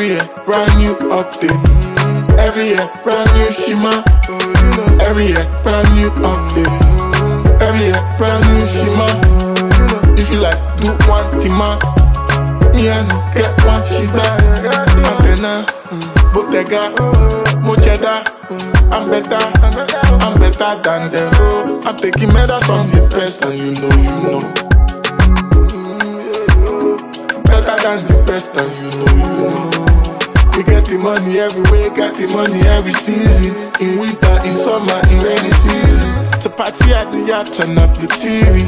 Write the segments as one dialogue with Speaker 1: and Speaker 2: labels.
Speaker 1: Every year, brand new update. Every year, brand new shima. Every year, brand new update. Every year, brand new shima. If you like, do one tima. Me I no get one shida. Antenna, Bottega, Mocheda. I'm better than them. I'm taking medals from the best, and you know. Better than the best, and you know. We get the money everywhere, got the money every season. In winter, in summer, in rainy season. It's a party at the yacht, turn up the TV.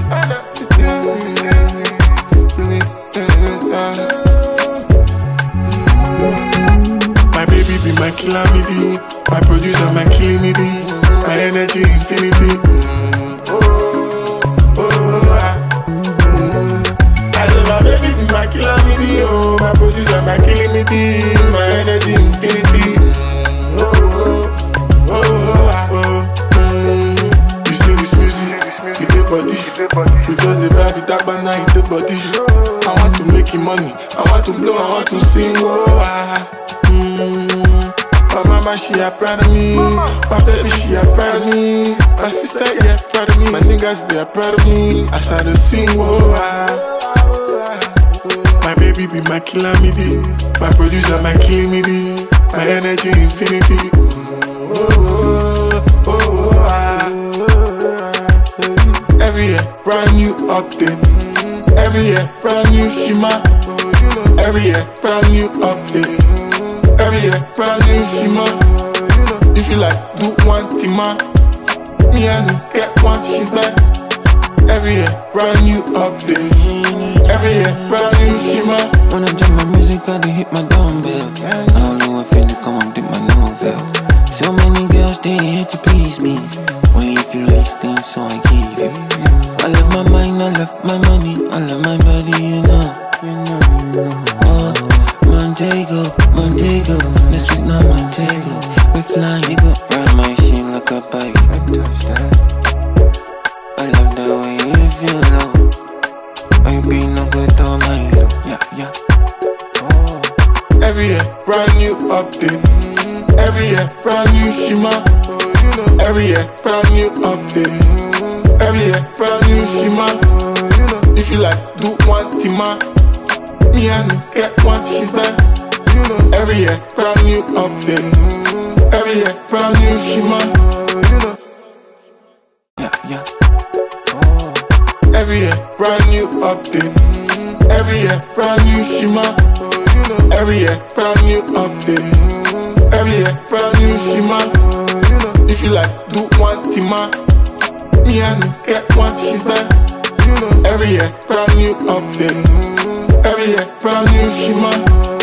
Speaker 1: My baby be my calamity. My producer, my killing. My energy infinity. I said my baby be my calamity. Oh, my producer, my killing me. My energy infinity. You see this music, it the body. Because the vibe it up and now it the body. I want to make money, I want to blow, I want to sing. My mama, she a proud of me. My baby, she a proud of me. My sister, yeah, proud of me. My niggas, they are proud of me. I start to sing, My baby be my calamity. My producer, my killing. My energy infinity. Every year, brand new update. Every year, brand new shima. Every year, brand new update. Every year, brand new shima. If you like, do one tima. Me I no get one shida. Every year, brand new update. Every year, brand new shima.
Speaker 2: When I jam my music, I dey hit my dumbbell. Now know I feel to come and dip my novel. So many girls, they here to please me. Only if you listen, so I give you. I love my mind, I love my money, I love my body, you know. Oh, Montego, next week now Montego. We flying, you go ride my shit like a bike. I love the way you feel low. I be no good on my low, yeah. Oh.
Speaker 1: Every year, brand new update. Every year, brand new shima. Every year, brand new update. Every year, brand new shima. If you like, do one tima. Me I no get one shida. Every year, brand new update. Every year, brand new shima.
Speaker 2: Yeah. Oh.
Speaker 1: Every year, brand new update. Every year, brand new shima. Every year, brand new update. Every year, brand new shima. If you like, do one tima. Me I no get one shida. Every year, brand new update. Every year, brand new shima.